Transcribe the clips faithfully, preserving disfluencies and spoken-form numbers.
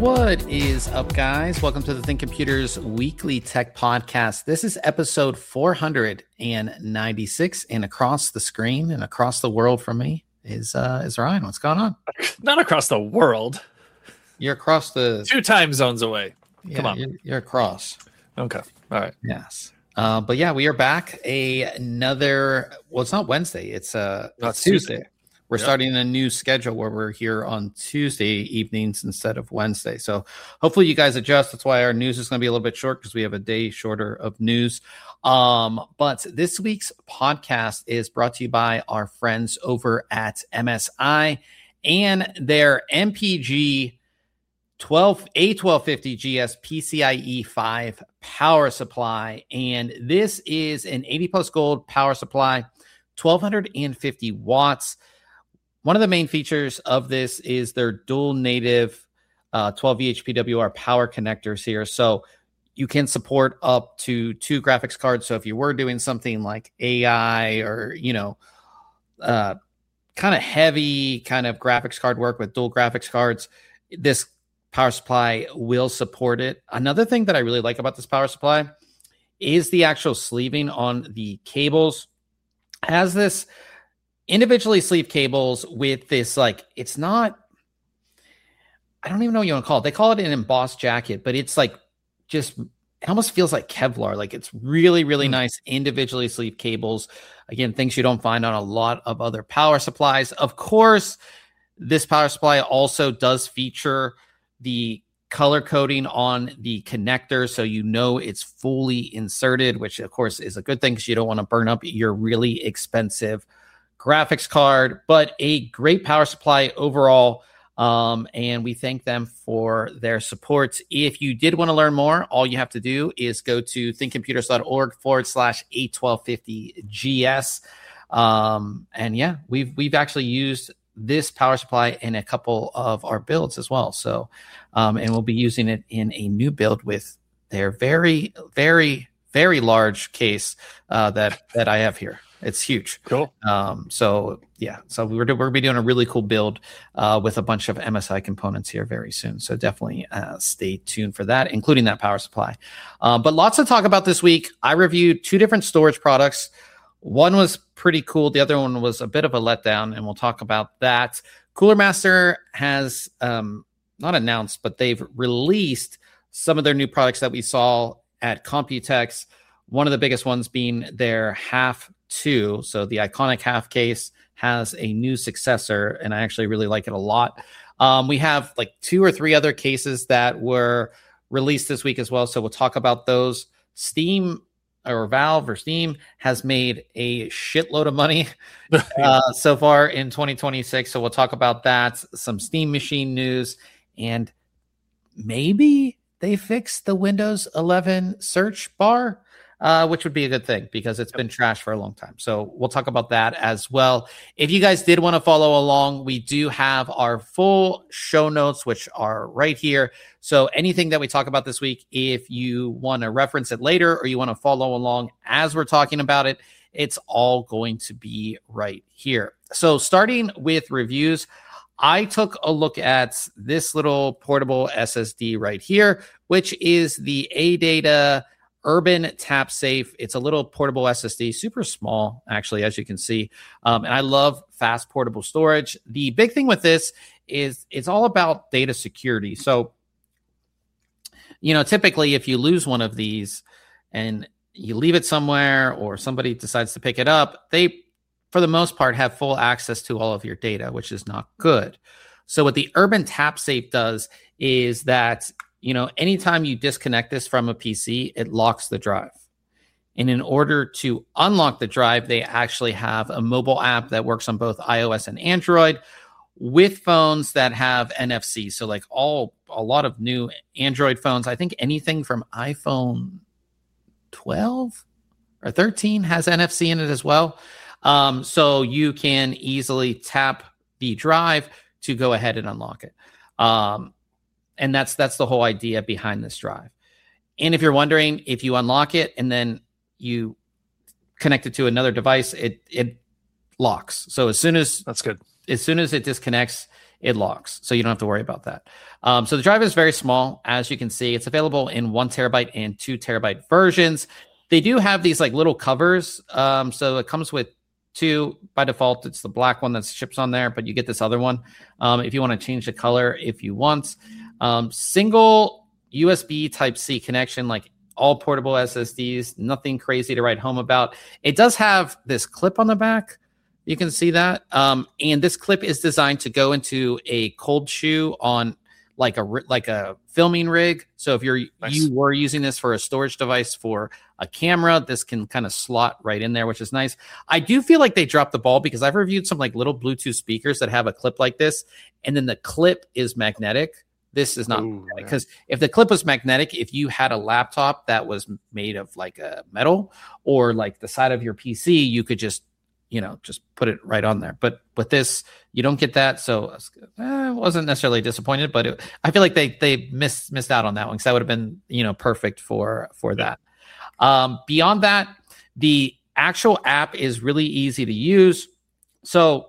What is up, guys? Welcome to the Think Computers Weekly Tech Podcast. This is episode four hundred ninety-six, and across the screen and across the world from me is uh, is Ryan. What's going on? Not across the world. You're across the two time zones away. Yeah, Come on, you're, you're across. Okay, all right. Yes, uh, but yeah, we are back. A another. Well, it's not Wednesday. It's uh, no, it's Tuesday. Tuesday. We're yep. starting a new schedule where we're here on Tuesday evenings instead of Wednesday. So hopefully you guys adjust. That's why our news is going to be a little bit short because we have a day shorter of news. Um, but this week's podcast is brought to you by our friends over at M S I and their M P G twelve A twelve fifty G S PCIe five power supply. And this is an eighty plus gold power supply, twelve fifty watts. One of the main features of this is their dual native uh, twelve V H P W R power connectors here. So you can support up to two graphics cards. So if you were doing something like A I or, you know, uh, kind of heavy kind of graphics card work with dual graphics cards, this power supply will support it. Another thing that I really like about this power supply is the actual sleeving on the cables. It has this individually sleeved cables with this, like, it's not, I don't even know what you want to call it. They call it an embossed jacket, but it's like just, it almost feels like Kevlar. Like, it's really, really mm. nice individually sleeved cables. Again, things you don't find on a lot of other power supplies. Of course, this power supply also does feature the color coding on the connector, so you know it's fully inserted, which of course is a good thing because you don't want to burn up your really expensive graphics card. But a great power supply overall, um, and we thank them for their support. If you did want to learn more, all you have to do is go to thinkcomputers.org forward slash A twelve fifty G S. Um, and yeah, we've we've actually used this power supply in a couple of our builds as well. So, um, and we'll be using it in a new build with their very, very, very large case uh, that that I have here. It's huge. Cool. Um, so yeah, so we're, we're going to be doing a really cool build uh, with a bunch of M S I components here very soon. So definitely uh, stay tuned for that, including that power supply. Uh, but lots to talk about this week. I reviewed two different storage products. One was pretty cool. The other one was a bit of a letdown, and we'll talk about that. Cooler Master has um, not announced, but they've released some of their new products that we saw at Computex. One of the biggest ones being their Half two. So the iconic half case has a new successor, and I actually really like it a lot. Um, we have like two or three other cases that were released this week as well. So we'll talk about those. Steam or Valve or Steam has made a shitload of money uh, so far in twenty twenty-six. So we'll talk about that, some Steam Machine news, and maybe they fixed the Windows eleven search bar. Uh, which would be a good thing because it's been trashed for a long time. So we'll talk about that as well. If you guys did want to follow along, we do have our full show notes, which are right here. So anything that we talk about this week, if you want to reference it later or you want to follow along as we're talking about it, it's all going to be right here. So starting with reviews, I took a look at this little portable S S D right here, which is the ADATA Urban Tap Safe. It's a little portable S S D, super small, actually, as you can see. Um, and I love fast portable storage. The big thing with this is it's all about data security. So, you know, typically if you lose one of these and you leave it somewhere or somebody decides to pick it up, they, for the most part, have full access to all of your data, which is not good. So what the Urban Tap Safe does is that, you know, anytime you disconnect this from a P C, it locks the drive. And in order to unlock the drive, they actually have a mobile app that works on both iOS and Android with phones that have N F C. So like all, a lot of new Android phones, I think anything from iPhone twelve or thirteen has N F C in it as well. Um, so you can easily tap the drive to go ahead and unlock it. Um, And that's that's the whole idea behind this drive. And if you're wondering, if you unlock it and then you connect it to another device, it it locks. So as soon as that's good. As soon as it disconnects, it locks. So you don't have to worry about that. Um, so the drive is very small. As you can see, it's available in one terabyte and two terabyte versions. They do have these like little covers. Um, so it comes with two. By default, it's the black one that ships on there, but you get this other one um, if you want to change the color if you want. Um, single U S B Type-C connection, like all portable S S Ds, nothing crazy to write home about. It does have this clip on the back. You can see that. Um, and this clip is designed to go into a cold shoe on like a like a filming rig. So if you're nice. you were using this for a storage device for a camera, this can kind of slot right in there, which is nice. I do feel like they dropped the ball because I've reviewed some like little Bluetooth speakers that have a clip like this, and then the clip is magnetic. This is not because if the clip was magnetic, if you had a laptop that was made of like a metal or like the side of your P C, you could just, you know, just put it right on there. But with this, you don't get that. So I wasn't necessarily disappointed, but it, I feel like they they missed missed out on that one because that would have been, you know, perfect for for that. Um, beyond that, the actual app is really easy to use. So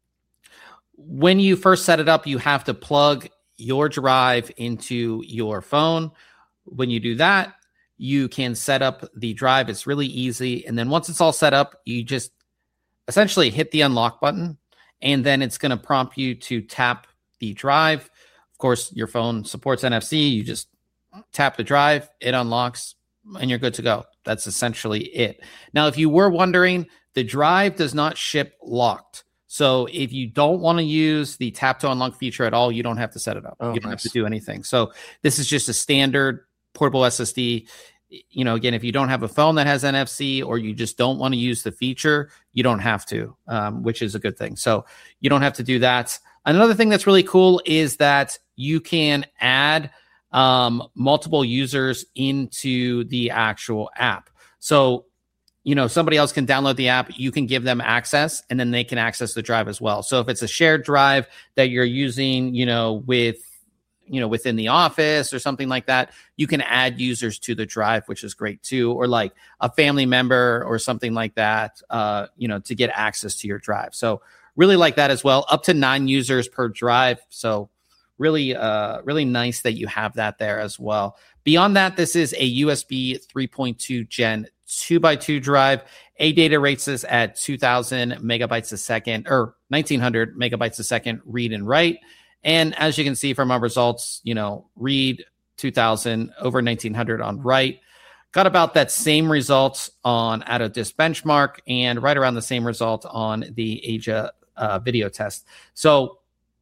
when you first set it up, you have to plug your drive into your phone. When you do that, you can set up the drive. It's really easy. And then once it's all set up, you just essentially hit the unlock button, and then it's going to prompt you to tap the drive. Of course, your phone supports N F C. You just tap the drive, it unlocks, and you're good to go. That's essentially it. Now, if you were wondering, the drive does not ship locked. So if you don't want to use the tap to unlock feature at all, you don't have to set it up. Oh, you don't nice. have to do anything. So this is just a standard portable S S D. You know, again, if you don't have a phone that has N F C or you just don't want to use the feature, you don't have to, um, which is a good thing. So you don't have to do that. Another thing that's really cool is that you can add um, multiple users into the actual app. So you know, somebody else can download the app, you can give them access, and then they can access the drive as well. So if it's a shared drive that you're using, you know, with, you know, within the office or something like that, you can add users to the drive, which is great too. Or like a family member or something like that, uh, you know, to get access to your drive. So really like that as well. Up to nine users per drive. So really, uh, really nice that you have that there as well. Beyond that, this is a U S B three point two Gen two by two drive. A data rates this at two thousand megabytes a second or nineteen hundred megabytes a second read and write. And as you can see from our results, you know, read two thousand over nineteen hundred on write. Got about that same result on Out of Disk Benchmark and right around the same result on the Asia uh, video test. So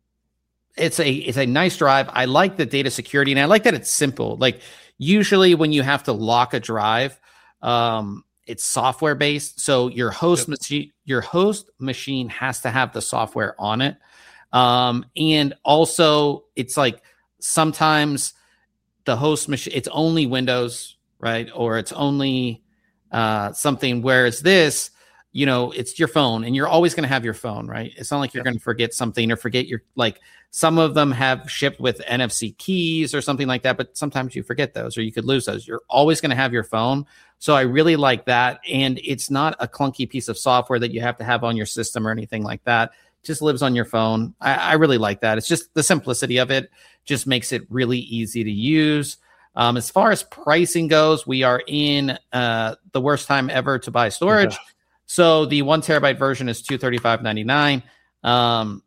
it's a it's a nice drive. I like the data security, and I like that it's simple. Like usually when you have to lock a drive, um, it's software based. So your host yep. machine your host machine has to have the software on it. Um, and also it's like sometimes the host machine, it's only Windows, right? Or it's only uh, something, whereas this, you know, it's your phone and you're always going to have your phone, right? It's not like you're yep. going to forget something or forget your, like some of them have shipped with N F C keys or something like that, but sometimes you forget those or you could lose those. You're always going to have your phone. So I really like that. And it's not a clunky piece of software that you have to have on your system or anything like that. It just lives on your phone. I, I really like that. It's just the simplicity of it just makes it really easy to use. Um, as far as pricing goes, we are in uh, the worst time ever to buy storage. Yeah. So the one terabyte version is two hundred thirty-five dollars and ninety-nine cents. Um,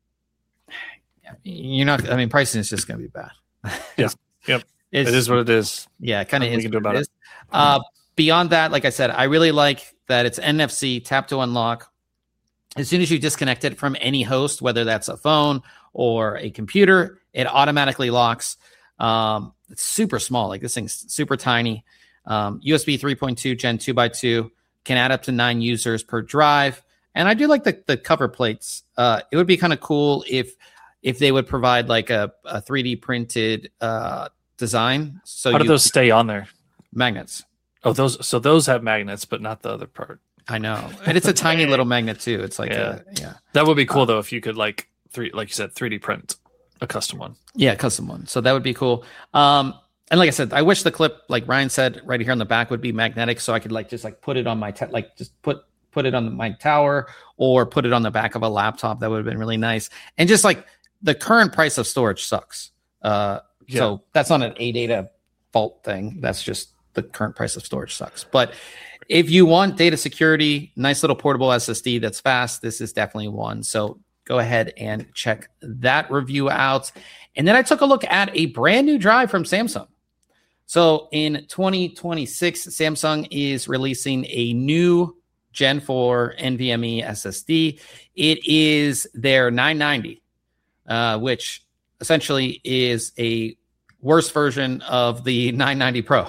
you're not, I mean, pricing is just going to be bad. Yeah. Yep. It's, it is what it is. Yeah. It kind of is. What about it is. It. Uh, beyond that, like I said, I really like that it's N F C, tap to unlock. As soon as you disconnect it from any host, whether that's a phone or a computer, it automatically locks. Um, it's super small. Like this thing's super tiny. Um, U S B three point two Gen two by two. Can add up to nine users per drive. And I do like the, the cover plates. Uh, it would be kind of cool if if they would provide like a, a three D printed uh, design. So how do those stay on there? Magnets. Oh, those. So those have magnets, but not the other part. I know. And it's a tiny little magnet too. It's like, yeah. A, yeah. That would be cool uh, though if you could like three, like you said, three D print a custom one. Yeah, custom one. So that would be cool. Um, And like I said, I wish the clip, like Ryan said, right here on the back would be magnetic, so I could like just like put it on my te- like just put put it on my tower or put it on the back of a laptop. That would have been really nice. And just like the current price of storage sucks. Uh, yeah. So that's not an A data fault thing. That's just the current price of storage sucks. But if you want data security, nice little portable S S D that's fast, this is definitely one. So go ahead and check that review out. And then I took a look at a brand new drive from Samsung. So in twenty twenty-six, Samsung is releasing a new Gen four NVMe S S D. It is their nine ninety, uh, which essentially is a worse version of the nine ninety Pro.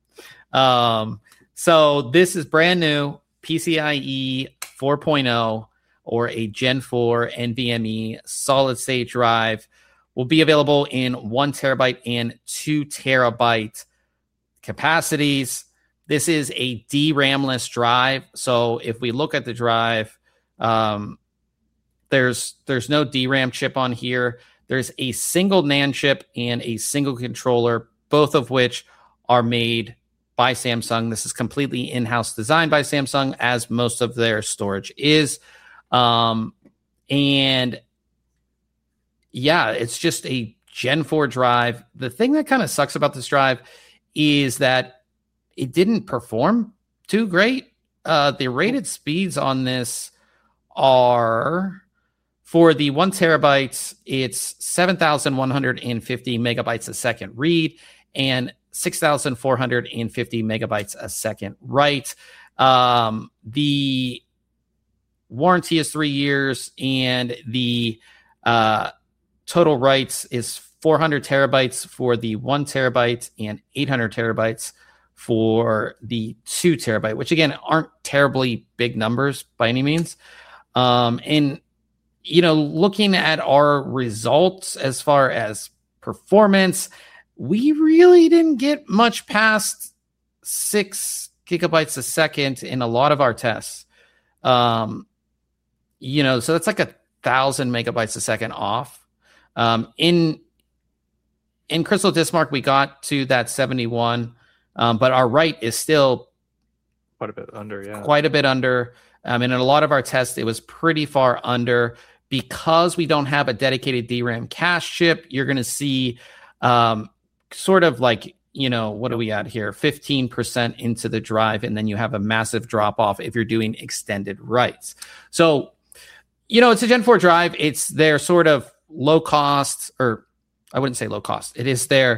Um, so this is brand new PCIe four point oh or a Gen four NVMe solid state drive. Will be available in one terabyte and two terabyte capacities. This is a D RAM-less drive. So if we look at the drive, um, there's there's no D RAM chip on here. There's a single NAND chip and a single controller, both of which are made by Samsung. This is completely in-house designed by Samsung, as most of their storage is. Um, and yeah, it's just a Gen four drive. The thing that kind of sucks about this drive is that it didn't perform too great. Uh, the rated speeds on this are, for the one terabytes, it's seven thousand one hundred fifty megabytes a second read and six thousand four hundred fifty megabytes a second write. Um, the warranty is three years and the uh, total writes is four hundred terabytes for the one terabyte and eight hundred terabytes for the two terabyte, which again aren't terribly big numbers by any means. Um, and, you know, looking at our results as far as performance, we really didn't get much past six gigabytes a second in a lot of our tests. Um, you know, so that's like a thousand megabytes a second off. Um, in in Crystal Dismark, we got to that seventy-one, um, but our write is still quite a bit under. Yeah, quite a bit under. Um, and in a lot of our tests, it was pretty far under. Because we don't have a dedicated D RAM cache chip, you're going to see um, sort of like, you know, what are we at here? fifteen percent into the drive, and then you have a massive drop off if you're doing extended writes. So, you know, it's a Gen four drive. It's their sort of low cost, or I wouldn't say low cost. It is their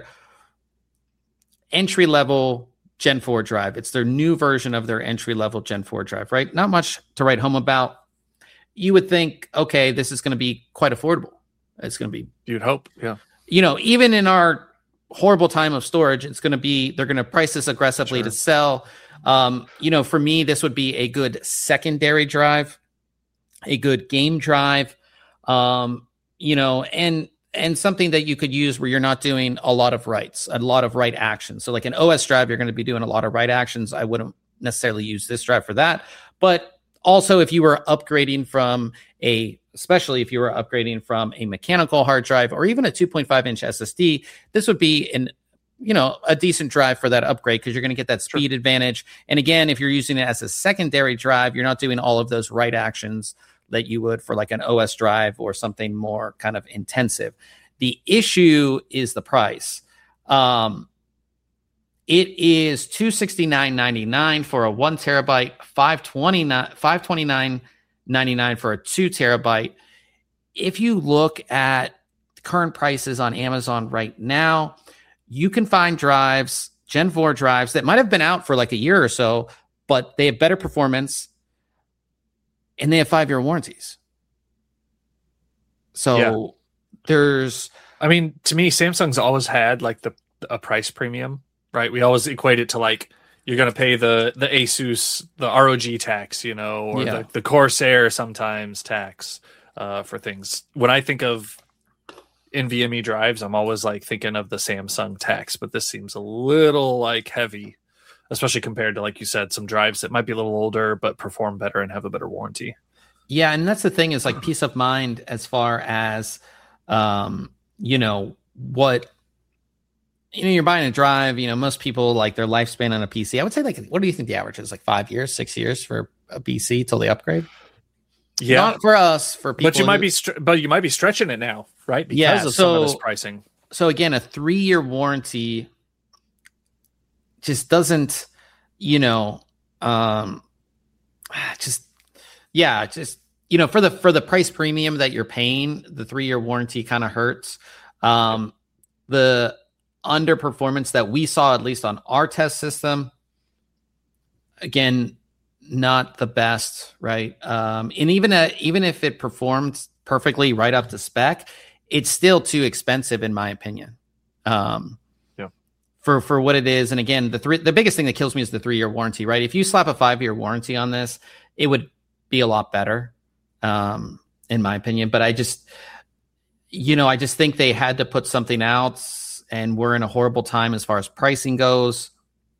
entry level Gen four drive. It's their new version of their entry level Gen four drive, right? Not much to write home about. You would think, okay, this is going to be quite affordable. It's going to be, you'd hope. Yeah. You know, even in our horrible time of storage, it's going to be, they're going to price this aggressively sure. to sell. Um, you know, for me, this would be a good secondary drive, a good game drive. Um, you know, and and something that you could use where you're not doing a lot of writes, a lot of write actions. So like an O S drive, you're going to be doing a lot of write actions. I wouldn't necessarily use this drive for that. But also, if you were upgrading from a, especially if you were upgrading from a mechanical hard drive or even a two point five inch S S D, this would be an, you know, a decent drive for that upgrade because you're going to get that speed sure. advantage. And again, if you're using it as a secondary drive, you're not doing all of those write actions that you would for like an O S drive or something more kind of intensive. The issue is the price. Um, it is two hundred sixty-nine dollars and ninety-nine cents for a one terabyte, five hundred twenty-nine dollars and ninety-nine cents for a two terabyte. If you look at current prices on Amazon right now, you can find drives, Gen four drives that might have been out for like a year or so, but they have better performance and they have five-year warranties. So yeah. there's... I mean, to me, Samsung's always had like the a price premium, right? We always equate it to like, you're going to pay the the Asus, the R O G tax, you know, or yeah. the, the Corsair sometimes tax uh, for things. When I think of NVMe drives, I'm always like thinking of the Samsung tax, but this seems a little like heavy, especially compared to, like you said, some drives that might be a little older, but perform better and have a better warranty. Yeah. And that's the thing is like peace of mind as far as, um, you know, what, you know, you're buying a drive, you know, most people like their lifespan on a P C. I would say like, what do you think the average is? Like five years, six years for a P C till they upgrade? Yeah, not for us. For people, but you might who, be, str- but you might be stretching it now, right? Because yeah, of so, some of this pricing. So again, a three-year warranty just doesn't, you know, um, just yeah, just you know, for the for the price premium that you're paying, the three-year warranty kind of hurts. Um, the underperformance that we saw, at least on our test system, again, not the best, right? Um, and even a, even if it performed perfectly right up to spec, it's still too expensive, in my opinion. Um, yeah. For for what it is, and again, the three the biggest thing that kills me is the three year warranty, right? If you slap a five year warranty on this, it would be a lot better, um, in my opinion. But I just, you know, I just think they had to put something out, and we're in a horrible time as far as pricing goes.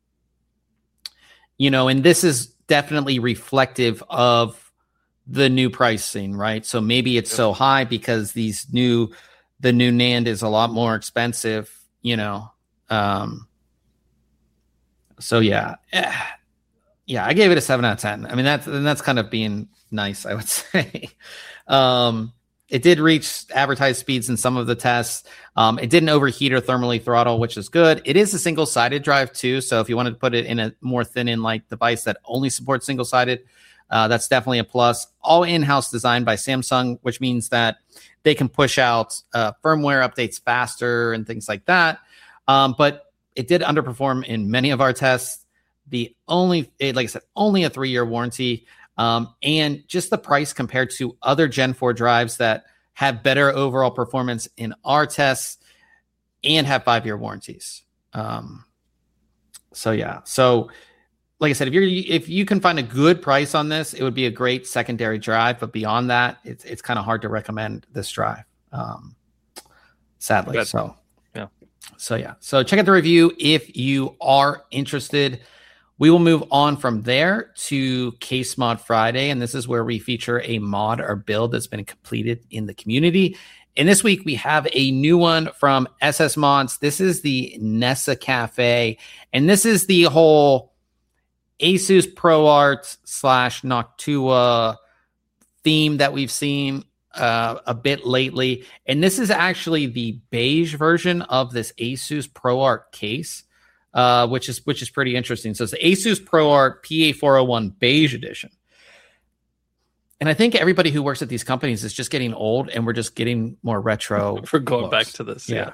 You know, and this is definitely reflective of the new pricing, right? So maybe it's yep. so high because these new, the new NAND is a lot more expensive, you know. Um, so yeah, yeah, I gave it a seven out of ten. I mean, that's and that's kind of being nice, I would say. um, it did reach advertised speeds in some of the tests. Um, it didn't overheat or thermally throttle, which is good. It is a single-sided drive too, so if you wanted to put it in a more thin-in-like device that only supports single-sided, uh, that's definitely a plus. All in-house designed by Samsung, which means that they can push out uh, firmware updates faster and things like that. Um, but it did underperform in many of our tests. The only, like I said, only a three-year warranty. Um, and just the price compared to other Gen four drives that have better overall performance in our tests and have five-year warranties. Um, so yeah, so like I said, if you're if you can find a good price on this, it would be a great secondary drive. But beyond that, it's it's kind of hard to recommend this drive, um, sadly. Good. So yeah, so yeah, so check out the review if you are interested. We will move on from there to Case Mod Friday, and this is where we feature a mod or build that's been completed in the community. And this week we have a new one from S S Mods. This is the Nessa Cafe, and this is the whole Asus ProArt slash Noctua theme that we've seen uh, a bit lately. And this is actually the beige version of this Asus ProArt case. Uh, which is which is pretty interesting. So it's the Asus ProArt P A four oh one Beige Edition. And I think everybody who works at these companies is just getting old, and we're just getting more retro. We're going looks. back to this, yeah. yeah.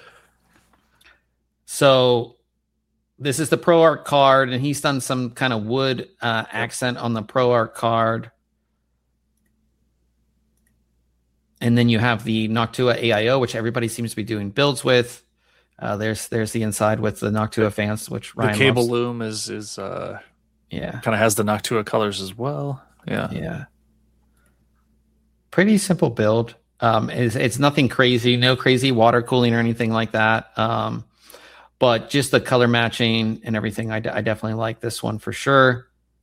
So this is the ProArt card, and he's done some kind of wood uh, accent on the ProArt card. And then you have the Noctua A I O, which everybody seems to be doing builds with. Uh, there's there's the inside with the Noctua fans, which Ryan the cable loves. loom is is uh yeah kind of has the Noctua colors as well. Yeah, yeah. Pretty simple build. Um, it's it's nothing crazy, no crazy water cooling or anything like that. Um, but just the color matching and everything, I, d- I definitely like this one for sure.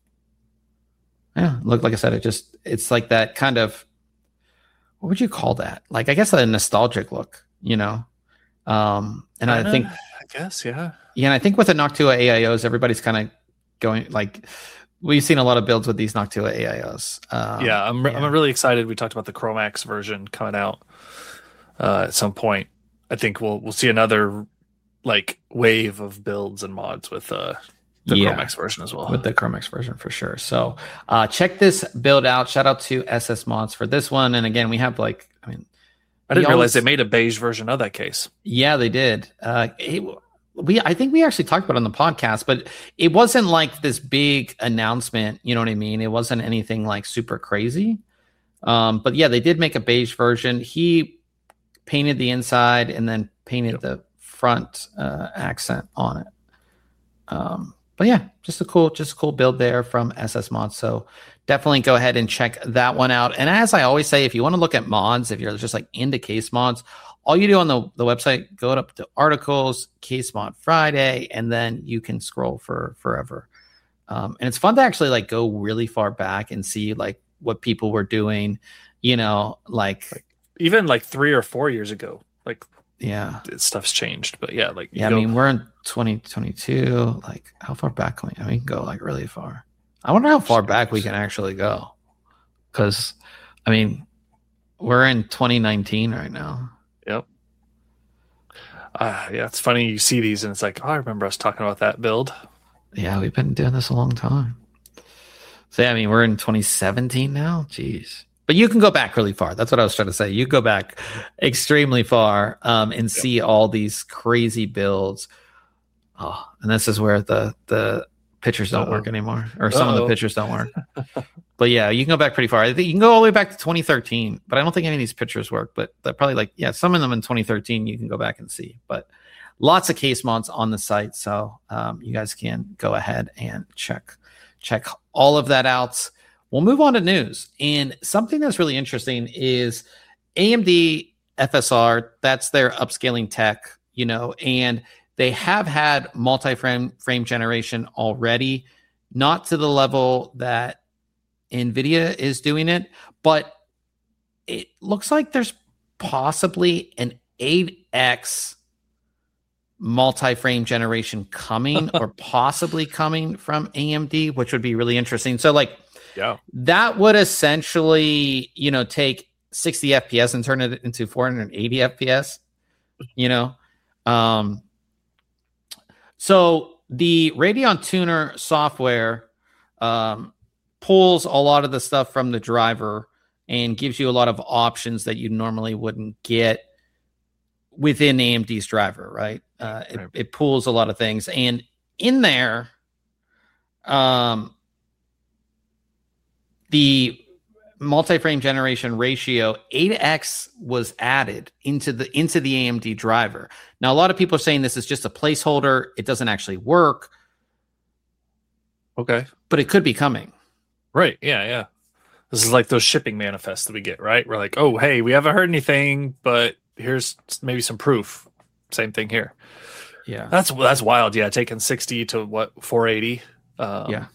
Yeah, look, like I said, it just it's like that kind of, what would you call that? Like I guess a nostalgic look, you know. Um, and Kinda, I think, I guess, yeah, yeah. And I think with the Noctua A I Os, everybody's kind of going like, we've seen a lot of builds with these Noctua A I Os. Um, yeah, I'm yeah. I'm really excited. We talked about the Chromax version coming out uh, at some point. I think we'll we'll see another like wave of builds and mods with uh, the yeah, Chromax version as well. With the Chromax version for sure. So uh, check this build out. Shout out to S S Mods for this one. And again, we have like, I mean. I didn't realize they made a beige version of that case. Yeah, they did. Uh, it, we, I think we actually talked about it on the podcast, but it wasn't like this big announcement. You know what I mean? It wasn't anything like super crazy. Um, but yeah, they did make a beige version. He painted the inside and then painted yep. the front uh, accent on it. Um, but yeah, just a cool, just a cool build there from S S Mods. So definitely go ahead and check that one out. And as I always say, if you want to look at mods, if you're just like into case mods, all you do on the, the website, go up to articles, Case Mod Friday, and then you can scroll for forever. Um, and it's fun to actually like go really far back and see like what people were doing, you know, like, like even like three or four years ago, like yeah, stuff's changed. But yeah, like yeah, go, I mean, we're in twenty twenty-two. Like, how far back can we? I mean, we can go like really far. I wonder how far back we can actually go, because I mean, we're in twenty nineteen right now. Yep. Uh, yeah, it's funny you see these and it's like, oh, I remember us talking about that build. Yeah, we've been doing this a long time. So yeah, I mean, we're in twenty seventeen now. Jeez. But you can go back really far. That's what I was trying to say. You go back extremely far um, and yep. see all these crazy builds. Oh, and this is where the the pictures don't Uh-oh. work anymore, or some Uh-oh. of the pictures don't work. But yeah, you can go back pretty far. I think you can go all the way back to twenty thirteen, but I don't think any of these pictures work. But they're probably like, yeah, some of them in twenty thirteen you can go back and see. But lots of case mods on the site, so um, you guys can go ahead and check check all of that out. We'll move on to news. And something that's really interesting is A M D F S R. That's their upscaling tech, you know, and they have had multi-frame frame generation already, not to the level that NVIDIA is doing it, but it looks like there's possibly an eight X multi-frame generation coming or possibly coming from A M D, which would be really interesting. So like, yeah, that would essentially, you know, take sixty F P S and turn it into four hundred eighty F P S, you know? Um, so the Radeon Tuner software um, pulls a lot of the stuff from the driver and gives you a lot of options that you normally wouldn't get within A M D's driver, right? Uh, it, right. it pulls a lot of things. And in there, um, the multi-frame generation ratio eight X was added into the into the A M D driver. Now, a lot of people are saying this is just a placeholder. It doesn't actually work. Okay. But it could be coming. Right. Yeah, yeah. This is like those shipping manifests that we get, right? We're like, oh, hey, we haven't heard anything, but here's maybe some proof. Same thing here. Yeah. That's that's wild. Yeah, taking sixty to what, four eighty. Um, yeah.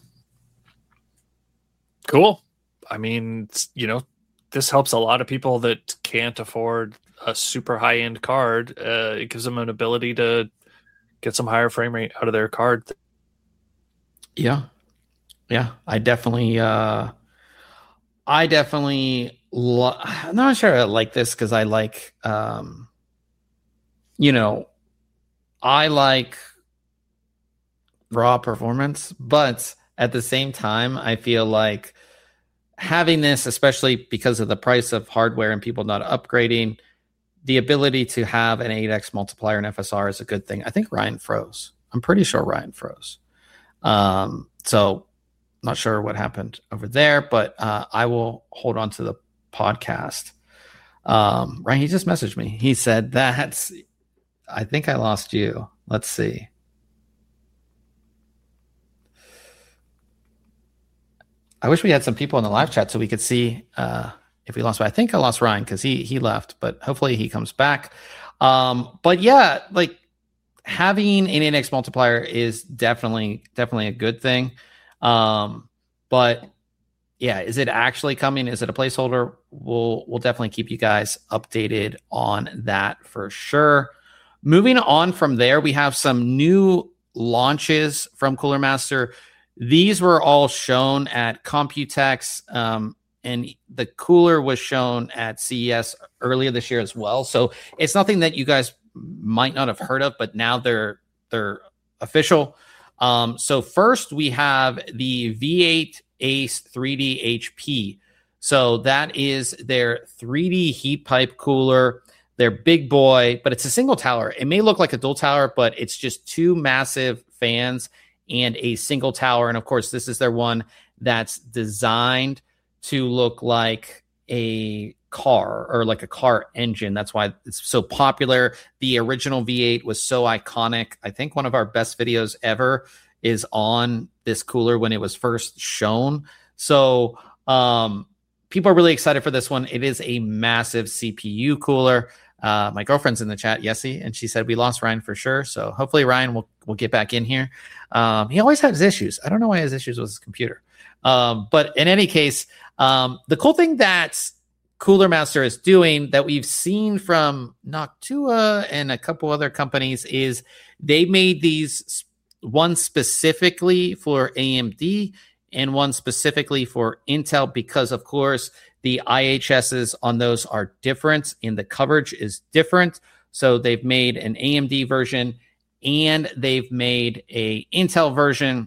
Cool. I mean, you know, this helps a lot of people that can't afford a super high-end card. Uh, it gives them an ability to get some higher frame rate out of their card. Yeah. Yeah. I definitely, uh, I definitely, lo- I'm not sure I like this because I like, um, you know, I like raw performance, but at the same time, I feel like having this, especially because of the price of hardware and people not upgrading, the ability to have an eight X multiplier in F S R is a good thing. I think Ryan froze. I'm pretty sure Ryan froze. Um, so not sure what happened over there, but uh, I will hold on to the podcast. Um, Ryan, he just messaged me. He said that's, I think I lost you. Let's see. I wish we had some people in the live chat so we could see uh, if we lost. But I think I lost Ryan because he he left, but hopefully he comes back. Um, but yeah, like having an eight X multiplier is definitely definitely a good thing. Um, but yeah, is it actually coming? Is it a placeholder? We'll we'll definitely keep you guys updated on that for sure. Moving on from there, we have some new launches from Cooler Master. These were all shown at Computex, um, and the cooler was shown at C E S earlier this year as well. So it's nothing that you guys might not have heard of, but now they're they're official. Um, so first we have the V eight Ace three D H P. So that is their three D heat pipe cooler. Their big boy, but it's a single tower. It may look like a dual tower, but it's just two massive fans and a single tower. And of course, this is their one that's designed to look like a car or like a car engine. That's why it's so popular. The original V eight was so iconic. I think one of our best videos ever is on this cooler when it was first shown. So um, people are really excited for this one. It is a massive C P U cooler. Uh, my girlfriend's in the chat, Yessie, and she said we lost Ryan for sure. So hopefully Ryan will will get back in here. Um, he always has issues. I don't know why his issues with his computer. Um, but in any case, um, the cool thing that Cooler Master is doing that we've seen from Noctua and a couple other companies is they made these, one specifically for A M D and one specifically for Intel, because of course The I H Ss on those are different, and the coverage is different. So they've made an A M D version and they've made a Intel version.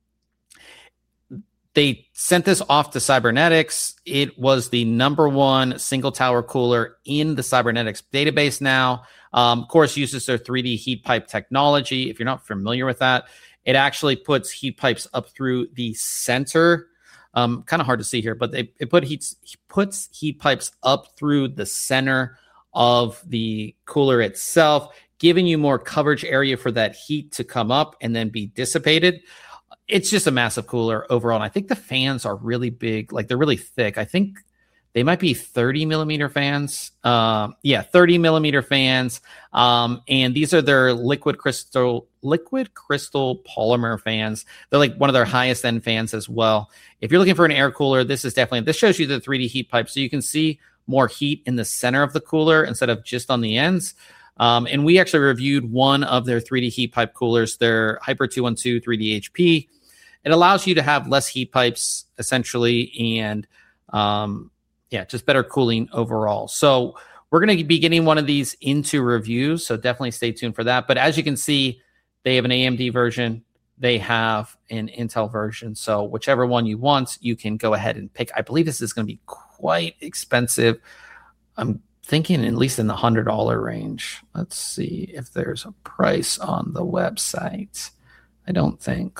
They sent this off to Cybernetics. It was the number one single tower cooler in the Cybernetics database now. Um, of course, uses their three D heat pipe technology. If you're not familiar with that, it actually puts heat pipes up through the center. Um, kind of hard to see here, but they, it put heats, puts heat pipes up through the center of the cooler itself, giving you more coverage area for that heat to come up and then be dissipated. It's just a massive cooler overall. And I think the fans are really big. Like they're really thick. I think they might be thirty millimeter fans. Um, yeah, thirty millimeter fans. Um, and these are their liquid crystal, liquid crystal polymer fans. They're like one of their highest end fans as well. If you're looking for an air cooler, this is definitely, this shows you the three D heat pipe. So you can see more heat in the center of the cooler instead of just on the ends. Um, and we actually reviewed one of their three D heat pipe coolers, their Hyper two twelve three D H P. It allows you to have less heat pipes essentially, and um, yeah, just better cooling overall. So we're going to be getting one of these into reviews, so definitely stay tuned for that. But as you can see, they have an A M D version, they have an Intel version. So whichever one you want, you can go ahead and pick. I believe this is going to be quite expensive. I'm thinking at least in the one hundred dollars range. Let's see if there's a price on the website. I don't think.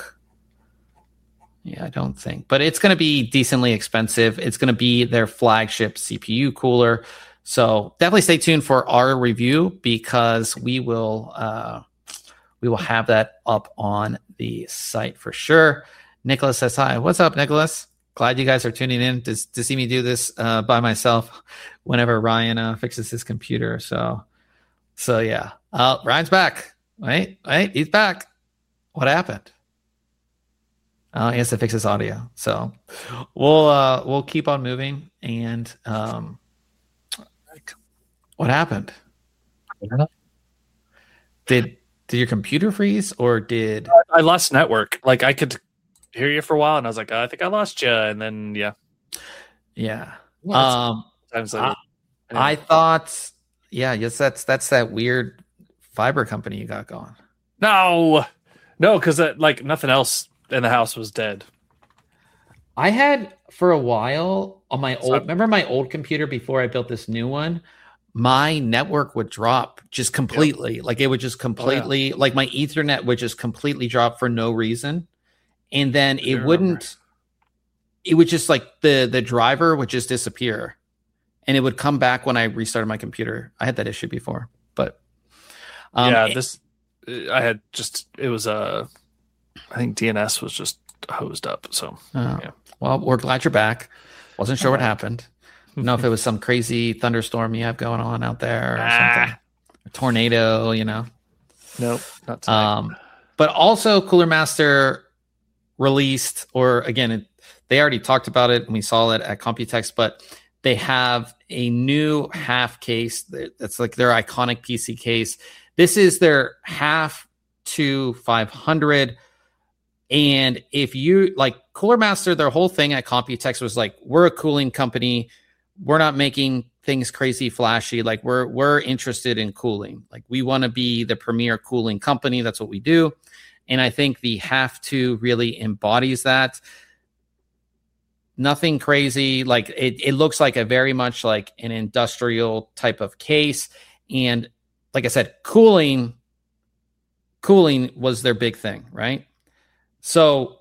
Yeah, I don't think. But it's going to be decently expensive. It's going to be their flagship C P U cooler. So definitely stay tuned for our review, because we will uh, we will have that up on the site for sure. Nicholas says hi. What's up, Nicholas? Glad you guys are tuning in to, to see me do this uh, by myself whenever Ryan uh, fixes his computer. So, so yeah. Uh, Ryan's back. Wait, wait, he's back. What happened? Uh, he has to fix his audio. So we'll uh, we'll keep on moving. And um, what happened? Did did your computer freeze, or did I lost network? Like I could hear you for a while, and I was like, I think I lost you, and then yeah, yeah. yeah um, times I, I thought, yeah, yes, that's that's that weird fiber company you got going. No, no, because like nothing else in the house was dead. I had for a while on my old, So- remember my old computer before I built this new one, my network would drop just completely. Yep. Like it would just completely, oh, yeah. like my Ethernet would just completely drop for no reason. And then it wouldn't, it would just like the, the driver would just disappear, and it would come back when I restarted my computer. I had that issue before, but um, yeah, this, I had just, it was a, uh, I think D N S was just hosed up. So, oh. yeah. Well, we're glad you're back. Wasn't sure what happened. Don't know if it was some crazy thunderstorm you have going on out there or ah. something. A tornado, you know. Nope, not tonight. Um, but also Cooler Master released, or again, it, they already talked about it and we saw it at Computex, but they have a new half case that's like their iconic P C case. This is their half to five hundred. And if you like Cooler Master, their whole thing at Computex was like, we're a cooling company. We're not making things crazy flashy. Like we're, we're interested in cooling. Like we want to be the premier cooling company. That's what we do. And I think the half to really embodies that. Nothing crazy. Like it, it looks like a very much like an industrial type of case. And like I said, cooling, cooling was their big thing, right? So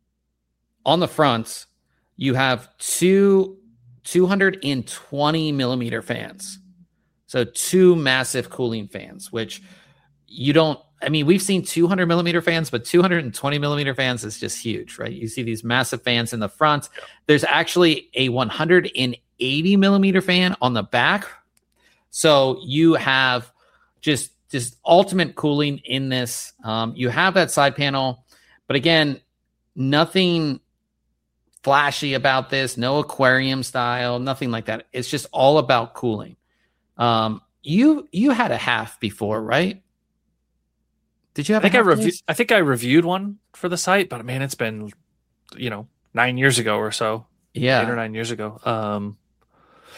on the front, you have two two hundred twenty millimeter fans. So two massive cooling fans, which you don't, I mean, we've seen two hundred millimeter fans, but two hundred twenty millimeter fans is just huge, right? You see these massive fans in the front. Yeah. There's actually a one hundred eighty millimeter fan on the back. So you have just, just ultimate cooling in this. Um, you have that side panel. But again, nothing flashy about this, no aquarium style, nothing like that. It's just all about cooling. Um, you you had a half before, right? Did you have I think a I half reviewed case? I think I reviewed one for the site, but man, it's been, you know, nine years ago or so. Yeah. Eight or nine years ago. Um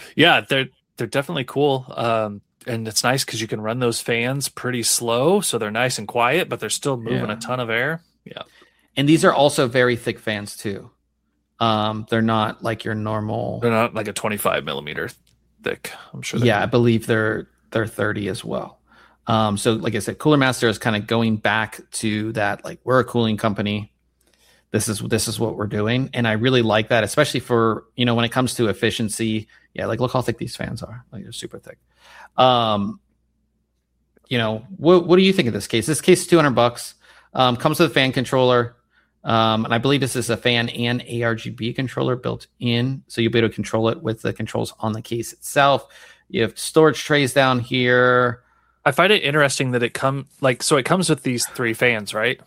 Yeah, they're they're definitely cool. Um, and it's nice because you can run those fans pretty slow, so they're nice and quiet, but they're still moving yeah. a ton of air. Yeah, and these are also very thick fans too. Um, they're not like your normal. They're not like a twenty-five millimeter thick. I'm sure. Yeah, I believe they're they're thirty as well. Um, so like I said, Cooler Master is kind of going back to that. Like, we're a cooling company. This is this is what we're doing, and I really like that, especially for, you know, when it comes to efficiency. Yeah, like look how thick these fans are. Like, they're super thick. Um, you know, what what do you think of this case? This case is two hundred bucks. Um, comes with a fan controller, um, and I believe this is a fan and A R G B controller built in, so you'll be able to control it with the controls on the case itself. You have storage trays down here. I find it interesting that it come like so. It comes with these three fans, right?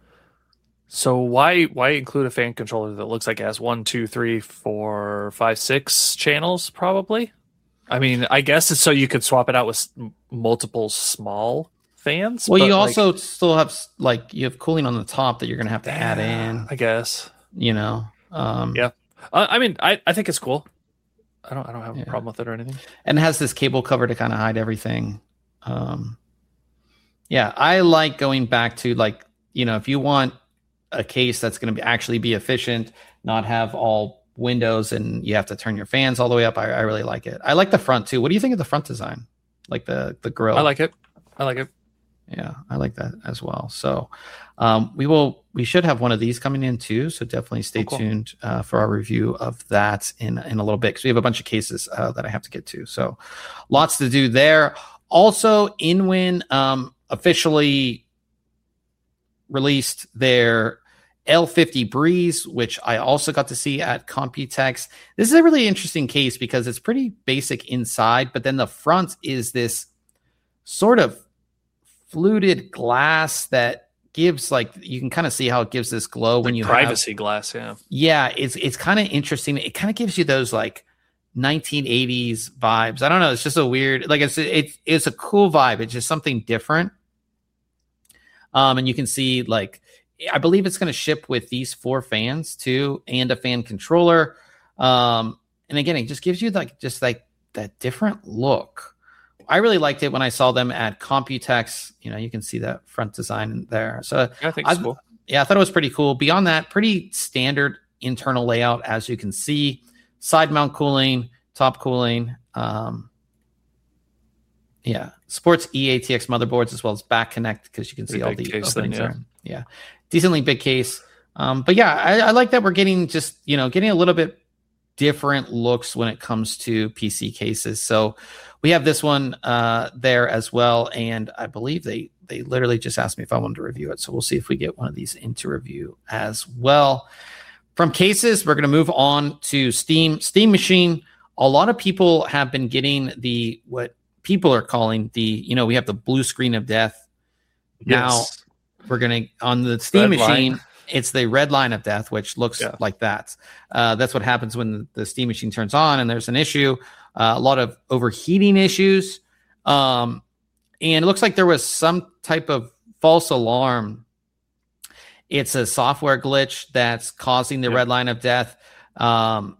So why why include a fan controller that looks like it has one, two, three, four, five, six channels? Probably. I mean, I guess it's so you could swap it out with multiple small fans. Well, you like, also still have like you have cooling on the top that you're going to have to add in. I guess. You know. Um, yeah. Uh, I mean, I, I think it's cool. I don't I don't have yeah. a problem with it or anything. And it has this cable cover to kind of hide everything. Um, yeah, I like going back to, like, you know, if you want a case that's going to be actually be efficient, not have all windows and you have to turn your fans all the way up. I, I really like it. I like the front too. What do you think of the front design? Like the, the grill? I like it. I like it. Yeah, I like that as well. So um, we will, we should have one of these coming in too. So definitely stay oh, cool. tuned uh, for our review of that in, in a little bit, because we have a bunch of cases uh, that I have to get to. So lots to do there. Also, InWin um, officially released their L fifty Breeze, which I also got to see at Computex. This is a really interesting case because it's pretty basic inside, but then the front is this sort of fluted glass that gives, like, you can kind of see how it gives this glow like when you privacy have, glass. Yeah. Yeah. It's, it's kind of interesting. It kind of gives you those like nineteen eighties vibes. I don't know. It's just a weird, like it's, it's, it's a cool vibe. It's just something different. Um, and you can see, like, I believe it's going to ship with these four fans too, and a fan controller. Um, and again, it just gives you like, just like that different look. I really liked it when I saw them at Computex. You know, you can see that front design there. So I think it's cool. Yeah, I thought it was pretty cool. Beyond that, pretty standard internal layout, as you can see. Side mount cooling, top cooling. Um, yeah, supports E A T X motherboards as well as back connect, because you can see all the openings then, yeah. there. Yeah, decently big case. Um, but yeah, I, I like that we're getting just, you know, getting a little bit different looks when it comes to P C cases. So we have this one uh, there as well. And I believe they, they literally just asked me if I wanted to review it. So we'll see if we get one of these into review as well. From cases, we're going to move on to Steam. Steam Machine. A lot of people have been getting the, what people are calling the, you know, we have the blue screen of death. Yes. Now we're going to, on the Steam Red Machine, line. It's the red line of death, which looks Yeah. like that. Uh, that's what happens when the Steam Machine turns on and there's an issue. Uh, a lot of overheating issues. Um, and it looks like there was some type of false alarm. It's a software glitch that's causing the Yeah. red line of death um,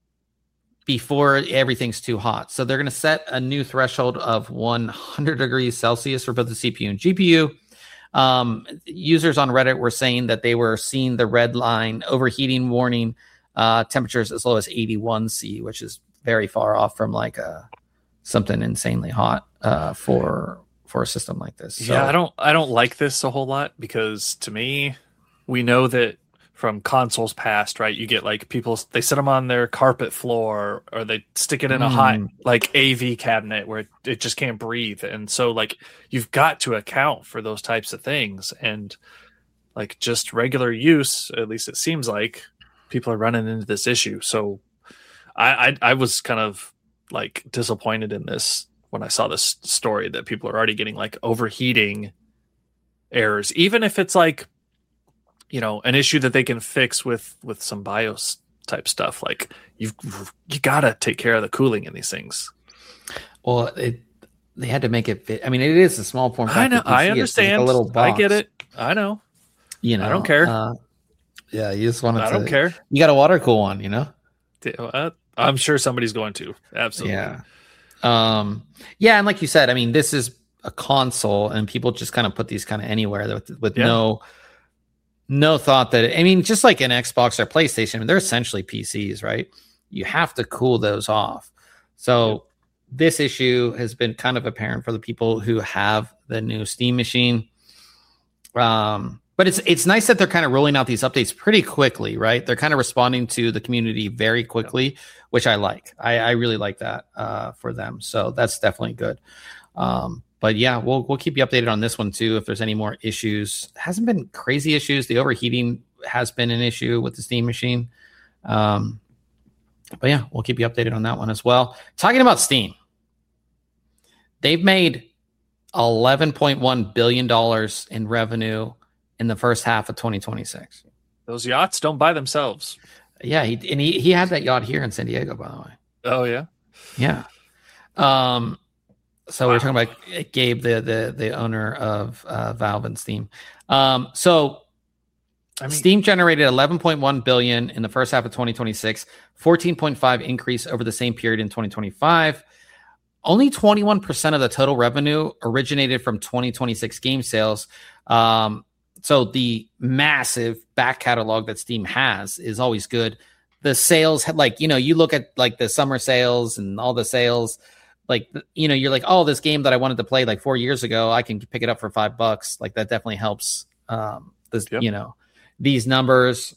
before everything's too hot. So they're going to set a new threshold of one hundred degrees Celsius for both the C P U and G P U. Um, users on Reddit were saying that they were seeing the red line overheating warning uh, temperatures as low as eighty-one C, which is very far off from like a, something insanely hot uh, for for a system like this. So, yeah, I don't I don't like this a whole lot, because to me, we know that from consoles past, right? You get like people, they set them on their carpet floor, or they stick it in a Mm. hot like A V cabinet where it, it just can't breathe. And so like you've got to account for those types of things. And like just regular use, at least it seems like people are running into this issue. So I I, I was kind of like disappointed in this when I saw this story that people are already getting like overheating errors, even if it's like, you know, an issue that they can fix with with some BIOS type stuff. Like you've you gotta take care of the cooling in these things. well, it, they had to make it fit. I mean, it is a small form factor. I know, P C. I It's understand. like a little box. I get it. I know. You know, I don't care. Uh, yeah, you just want I to. don't care. You got a water cool one, you know. Uh, I'm sure somebody's going to. Absolutely. Yeah. Um, yeah. And like you said, I mean, this is a console and people just kind of put these kind of anywhere with, with yeah. no, no thought that, I mean, just like an Xbox or PlayStation, I mean, they're essentially P Cs, right? You have to cool those off. So yeah. this issue has been kind of apparent for the people who have the new Steam machine. Um, but it's it's nice that they're kind of rolling out these updates pretty quickly, right? They're kind of responding to the community very quickly, yeah. which I like. I, I really like that uh, for them. So that's definitely good. Um, but yeah, we'll we'll keep you updated on this one too. If there's any more issues, it hasn't been crazy issues. The overheating has been an issue with the Steam machine. Um, but yeah, we'll keep you updated on that one as well. Talking about Steam, they've made eleven point one billion dollars in revenue in the first half of twenty twenty-six. Those yachts don't buy themselves. Yeah, he, and he, he had that yacht here in San Diego, by the way. Oh, yeah? Yeah. Um. So wow. We're talking about Gabe, the the the owner of uh, Valve and Steam. Um. So I mean, Steam generated eleven point one billion dollars in the first half of twenty twenty-six, fourteen point five increase over the same period in twenty twenty-five. Only twenty-one percent of the total revenue originated from twenty twenty-six game sales. Um, so the massive back catalog that Steam has is always good. The sales had like, you know, you look at like the summer sales and all the sales, like, you know, you're like, oh, this game that I wanted to play like four years ago, I can pick it up for five bucks. Like that definitely helps. Um, this, yep. you know, these numbers.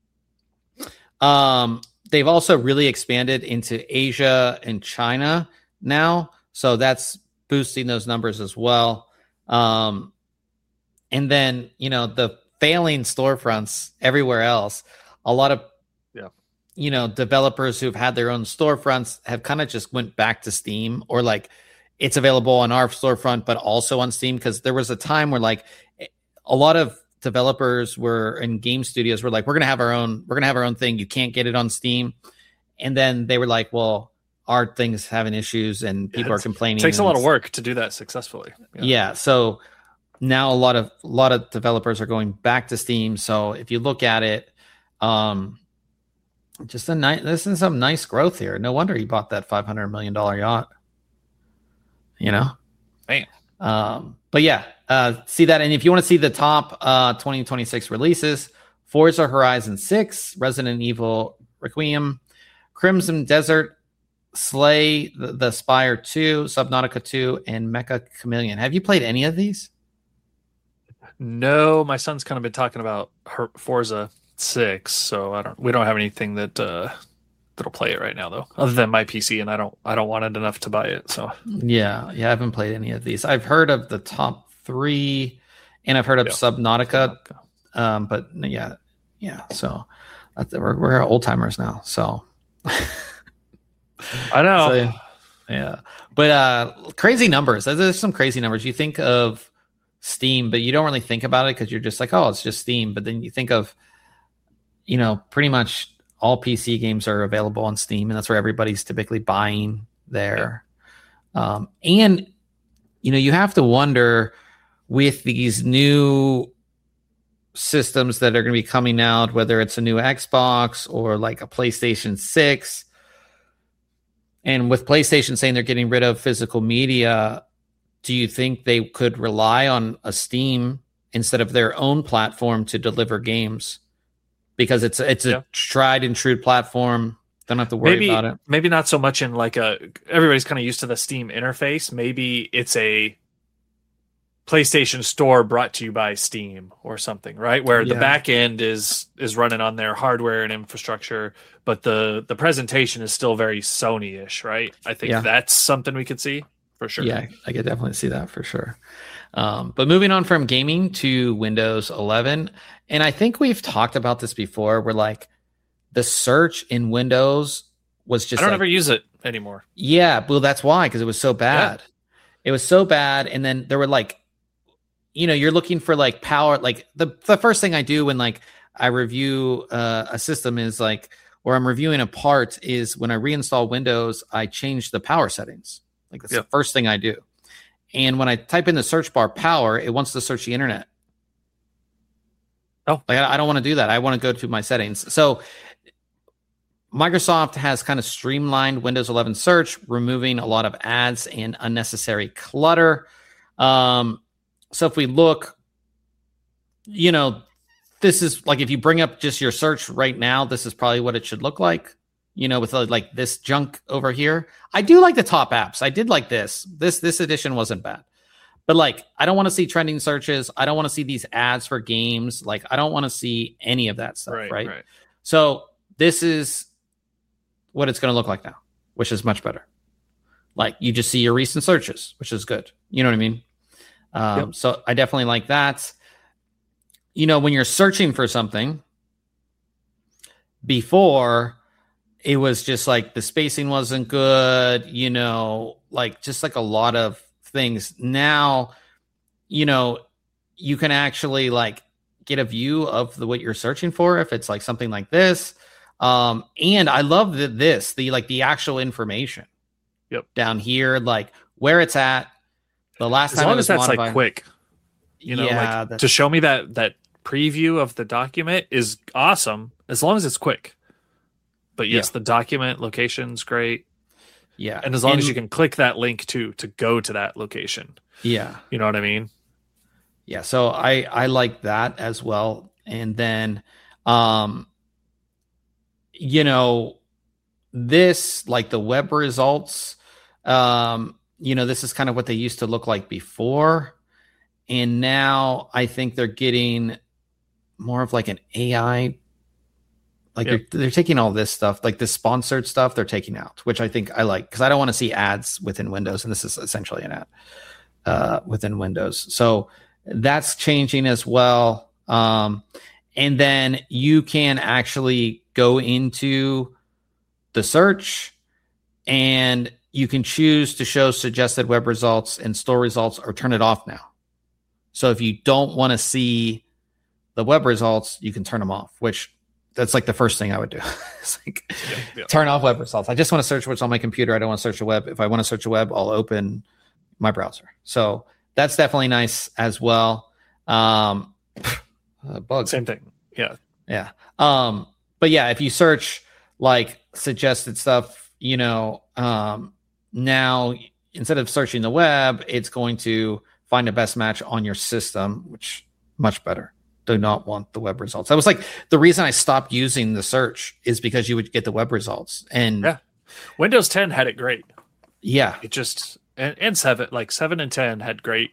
Um, they've also really expanded into Asia and China now, so that's boosting those numbers as well. Um, and then, you know, the failing storefronts everywhere else, a lot of, yeah, you know, developers who've had their own storefronts have kind of just went back to Steam, or like it's available on our storefront, but also on Steam. Because there was a time where like a lot of developers were in game studios were like, we're going to have our own, we're going to have our own thing. You can't get it on Steam. And then they were like, well, our thing's having issues and people yeah, are complaining. It takes a lot of work to do that successfully. Yeah. yeah. So now a lot of a lot of developers are going back to Steam. So if you look at it, um, just a nice, this is some nice growth here. No wonder he bought that five hundred million dollars yacht. You know? Man. Um, but yeah, uh, see that. And if you want to see the top uh, twenty twenty-six releases, Forza Horizon six, Resident Evil Requiem, Crimson Desert, Slay the, the Spire two, Subnautica two, and Mecha Chameleon. Have you played any of these? No, my son's kind of been talking about her Forza six, so I don't. We don't have anything that uh, that'll play it right now, though, other than my P C, and I don't. I don't want it enough to buy it. So yeah, yeah, I haven't played any of these. I've heard of the top three, and I've heard of yeah. Subnautica, Subnautica. Um, but yeah, yeah. So that's, we're we're old timers now. So. I know. So, yeah. But uh, crazy numbers. There's some crazy numbers. You think of Steam, but you don't really think about it because you're just like, oh, it's just Steam. But then you think of, you know, pretty much all P C games are available on Steam, and that's where everybody's typically buying there. Um, and, you know, you have to wonder with these new systems that are going to be coming out, whether it's a new Xbox or like a PlayStation six. And with PlayStation saying they're getting rid of physical media, do you think they could rely on a Steam instead of their own platform to deliver games? Because it's it's a yeah. tried and true platform. Don't have to worry maybe, about it. Maybe not so much in like a, everybody's kind of used to the Steam interface. Maybe it's a PlayStation Store brought to you by Steam or something, right? Where yeah. the back end is is running on their hardware and infrastructure, but the the presentation is still very Sony-ish, right? I think yeah. that's something we could see for sure. Yeah, I could definitely see that for sure. Um, but moving on from gaming to Windows eleven, and I think we've talked about this before. We're like the search in Windows was just I don't like, ever use it anymore. Yeah, well, that's why, because it was so bad. Yeah. It was so bad, and then there were like, you know, you're looking for like power. Like the, the first thing I do when like I review uh, a system is like, or I'm reviewing a part is when I reinstall Windows, I change the power settings. Like that's yep. the first thing I do. And when I type in the search bar power, it wants to search the internet. Oh, like I, I don't want to do that. I want to go to my settings. So Microsoft has kind of streamlined Windows eleven search, removing a lot of ads and unnecessary clutter. Um, so if we look, you know, this is like if you bring up just your search right now, this is probably what it should look like. You know, with uh, like this junk over here. I do like the top apps. I did like this. This this edition wasn't bad. But like, I don't want to see trending searches. I don't want to see these ads for games. Like, I don't want to see any of that stuff, right? right? right. So this is what it's going to look like now, which is much better. Like, you just see your recent searches, which is good. You know what I mean? Um, yep. So I definitely like that. You know, when you're searching for something, before it was just like the spacing wasn't good, you know, like just like a lot of things. Now, you know, you can actually like get a view of the what you're searching for if it's like something like this. Um, and I love the, this, the like the actual information. Yep. Down here, like where it's at. The last as time long it was as that's modified, like quick, you know, yeah, like to show me that that preview of the document is awesome as long as it's quick. But yes, yeah. the document location's great. Yeah. And as long and, as you can click that link too to go to that location. Yeah. You know what I mean? Yeah. So I, I like that as well. And then, um, you know, this, like the web results, um, you know, this is kind of what they used to look like before. And now I think they're getting more of like an A I. Like yep. they're, they're taking all this stuff, like the sponsored stuff, they're taking out, which I think I like because I don't want to see ads within Windows, and this is essentially an ad uh, within Windows. So that's changing as well. Um, and then you can actually go into the search, and you can choose to show suggested web results and store results, or turn it off now. So if you don't want to see the web results, you can turn them off, which that's like the first thing I would do. It's like yeah, yeah. turn off web results. I just want to search what's on my computer. I don't want to search a web. If I want to search a web, I'll open my browser. So that's definitely nice as well. Um, uh, bug. Same thing. Yeah. Yeah. Um, but yeah, if you search like suggested stuff, you know, um, now instead of searching the web, it's going to find a best match on your system, which much better. Do not want the web results. That was like the reason I stopped using the search is because you would get the web results. And yeah, Windows ten had it great. Yeah, it just and, and seven, like seven and ten had great.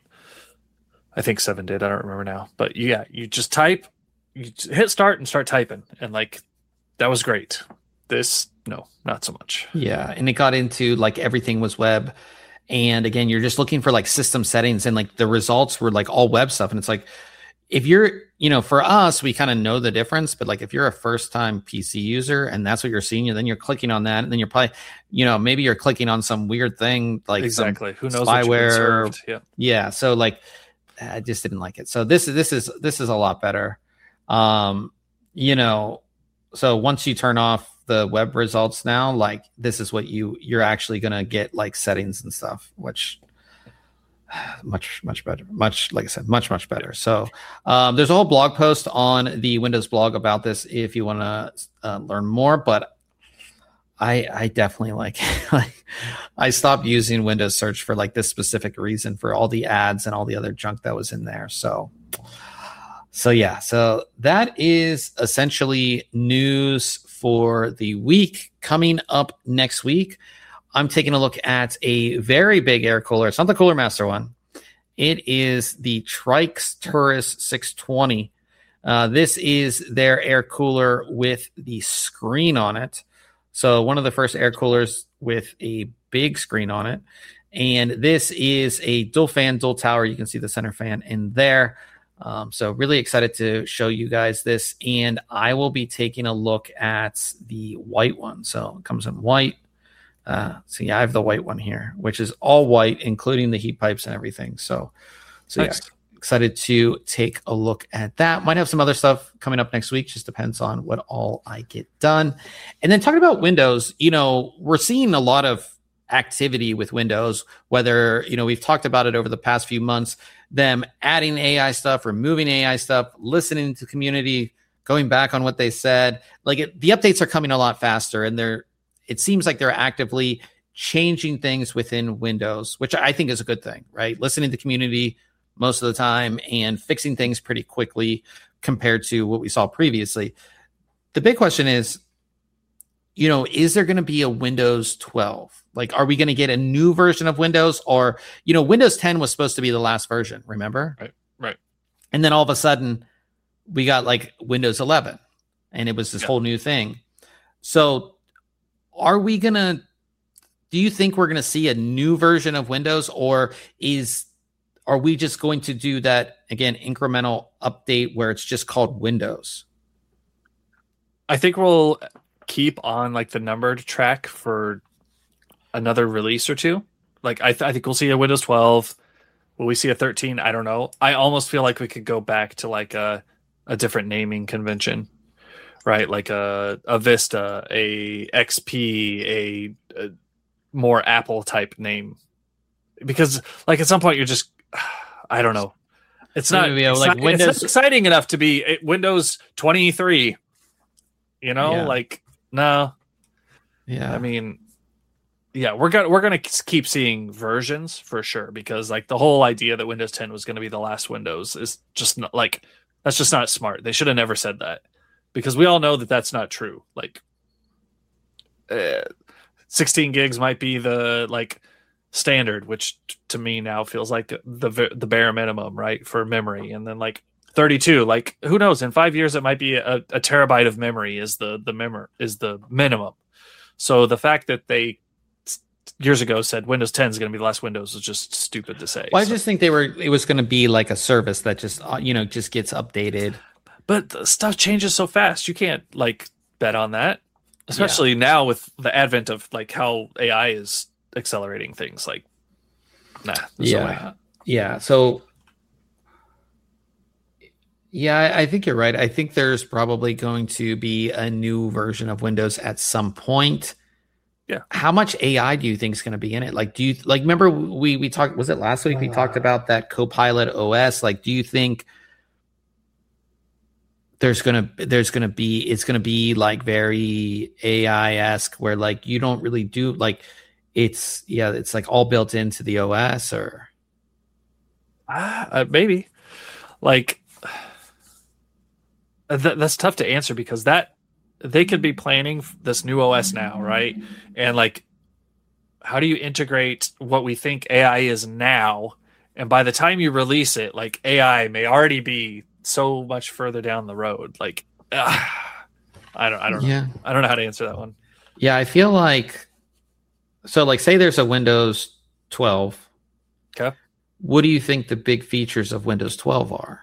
I think seven did. I don't remember now, but yeah, you just type, you hit start and start typing, and like that was great. This no, not so much. Yeah, and it got into like everything was web, and again, you're just looking for like system settings, and like the results were like all web stuff, and it's like. If you're, you know, for us, we kind of know the difference, but like if you're a first time P C user and that's what you're seeing, and then you're clicking on that, and then you're probably, you know, maybe you're clicking on some weird thing like exactly who knows spyware. Yeah. Yeah. So like, I just didn't like it. So this is, this is, this is a lot better. Um, you know, so once you turn off the web results now, like this is what you, you're actually going to get like settings and stuff, which much much better much like I said much much better. So um there's a whole blog post on the Windows blog about this if you want to uh, learn more, but I I definitely like like I stopped using Windows search for like this specific reason, for all the ads and all the other junk that was in there. So so yeah, so that is essentially news for the week. Coming up next week, I'm taking a look at a very big air cooler. It's not the Cooler Master one. It is the Trix Turris six twenty. Uh, this is their air cooler with the screen on it. So one of the first air coolers with a big screen on it. And this is a dual fan, dual tower. You can see the center fan in there. Um, so really excited to show you guys this. And I will be taking a look at the white one. So it comes in white. Uh, so yeah, I have the white one here, which is all white, including the heat pipes and everything. So, so nice. Yeah, excited to take a look at that. Might have some other stuff coming up next week. Just depends on what all I get done. And then talking about Windows, you know, we're seeing a lot of activity with Windows, whether, you know, we've talked about it over the past few months, them adding A I stuff, removing A I stuff, listening to community going back on what they said. Like it, the updates are coming a lot faster, and they're it seems like they're actively changing things within Windows, which I think is a good thing, right? Listening to the community most of the time and fixing things pretty quickly compared to what we saw previously. The big question is, you know, is there going to be a Windows twelve? Like, are we going to get a new version of Windows? Or, you know, Windows ten was supposed to be the last version, remember? Right, right. And then all of a sudden, we got like Windows eleven, and it was this yeah. whole new thing. So are we going to, do you think we're going to see a new version of Windows, or is, are we just going to do that, again, incremental update where it's just called Windows? I think we'll keep on like the numbered track for another release or two. Like I, th- I think we'll see a Windows twelve. Will we see a thirteen? I don't know. I almost feel like we could go back to like a a different naming convention, right? Like a a Vista, a X P, a, a more Apple type name, because like at some point you're just I don't know. It's not, Maybe, it's, like not Windows... it's not exciting enough to be Windows twenty-three. You know, yeah. like no. Yeah. I mean, yeah, we're gonna we're gonna keep seeing versions for sure, because like the whole idea that Windows ten was going to be the last Windows is just not like that's just not smart. They should have never said that, because we all know that that's not true. Like, uh, sixteen gigs might be the like standard, which t- to me now feels like the the bare minimum, right, for memory, and then like thirty-two, like who knows, in five years it might be a, a terabyte of memory is the the memor is the minimum. So the fact that they years ago said Windows ten is going to be the last Windows is just stupid to say. Well, I so. just think they were it was going to be like a service that just you know just gets updated. But the stuff changes so fast, you can't like bet on that, especially yeah. now with the advent of like how A I is accelerating things. Like, nah, yeah, no yeah. So. Yeah, I think you're right. I think there's probably going to be a new version of Windows at some point. Yeah. How much A I do you think is going to be in it? Like, do you like remember we we talked? Was it last week we uh, talked about that Copilot O S? Like, do you think there's gonna there's gonna be it's gonna be like very A I-esque where like you don't really do like it's yeah it's like all built into the O S or uh, maybe like. Th- that's tough to answer, because that they could be planning this new O S now, right? And like, how do you integrate what we think A I is now? And by the time you release it, like A I may already be so much further down the road. Like, uh, I don't, I don't know. Yeah. I don't know how to answer that one. Yeah, I feel like so. Like, say there's a Windows twelve. Okay. What do you think the big features of Windows twelve are?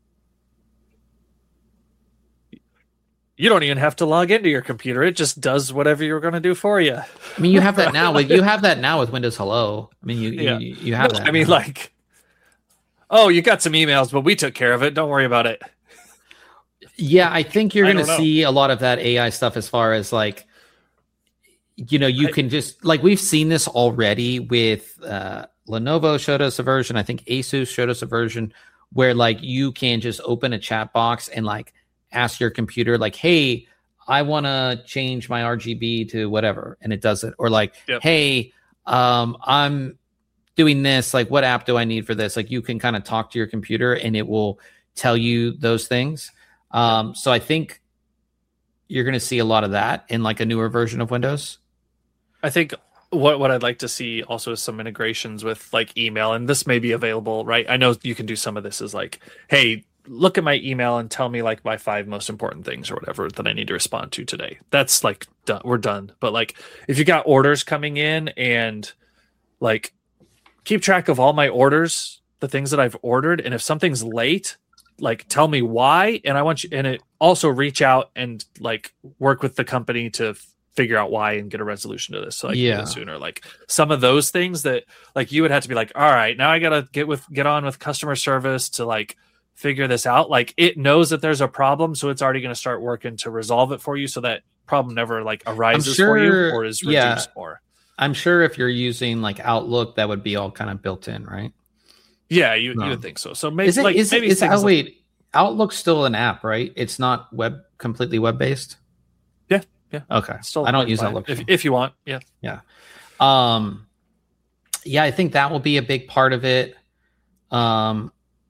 You don't even have to log into your computer. It just does whatever you're going to do for you. I mean, you have that now with you have that now with Windows Hello. I mean, you yeah. you, you have no, that. I mean, now. like, oh, you got some emails, but we took care of it. Don't worry about it. Yeah, I think you're going to see a lot of that A I stuff as far as like, you know, you I, can just like we've seen this already with uh, Lenovo showed us a version. I think Asus showed us a version where like you can just open a chat box and like ask your computer like, hey, I want to change my R G B to whatever, and it does it. Or like, yep. hey, um, I'm doing this, like what app do I need for this? Like you can kind of talk to your computer and it will tell you those things. Um, so I think you're going to see a lot of that in like a newer version of Windows. I think what what I'd like to see also is some integrations with like email, and this may be available, right? I know you can do some of this as like, hey, look at my email and tell me like my five most important things or whatever that I need to respond to today. That's like done. We're done. But like if you got orders coming in and like keep track of all my orders, the things that I've ordered, and if something's late, like tell me why. And I want you, and it also reach out and like work with the company to f- figure out why and get a resolution to this. So like yeah. sooner, like some of those things that like you would have to be like, all right, now I got to get with, get on with customer service to like figure this out. Like it knows that there's a problem, so it's already going to start working to resolve it for you, so that problem never like arises sure, for you or is reduced yeah, more. I'm sure if you're using like Outlook, that would be all kind of built in, right? Yeah, you, no. you would think so. So maybe is it, like is maybe it, is, oh, wait, Outlook's still an app, right? It's not web completely web based. Yeah, yeah. Okay. Still, I don't use Outlook if, if you want. Yeah, yeah, um, yeah. I think that will be a big part of it. Um,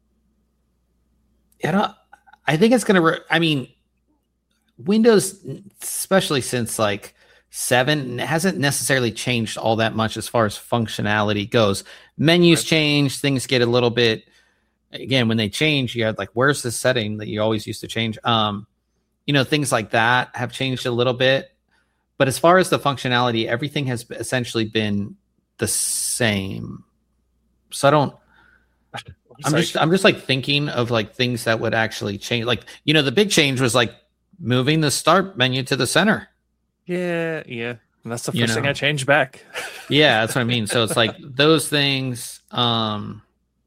I don't. I think it's gonna. Re- I mean, Windows, especially since like seven, hasn't necessarily changed all that much as far as functionality goes. Menus right. change, things get a little bit. Again, when they change, you had like, where's the setting that you always used to change? Um, you know, things like that have changed a little bit. But as far as the functionality, everything has essentially been the same. So I don't. I'm like, just I'm just like thinking of like things that would actually change. Like, you know, the big change was like moving the start menu to the center. Yeah, yeah. And that's the first you know? thing I changed back. Yeah, that's what I mean. So it's like those things. Um,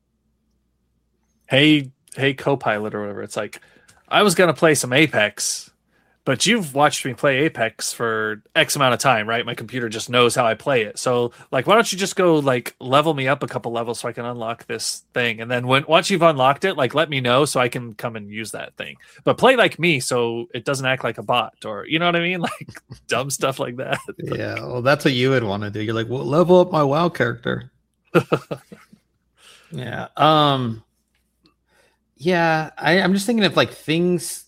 hey, hey, Copilot or whatever. It's like, I was gonna play some Apex, but you've watched me play Apex for X amount of time, right? My computer just knows how I play it. So, like, why don't you just go like level me up a couple levels so I can unlock this thing, and then when once you've unlocked it, like let me know so I can come and use that thing. But play like me so it doesn't act like a bot, or you know what I mean, like dumb stuff like that. Yeah, well, that's what you would want to do. You're like, well, level up my WoW character. yeah. Um. Yeah, I, I'm just thinking of like things.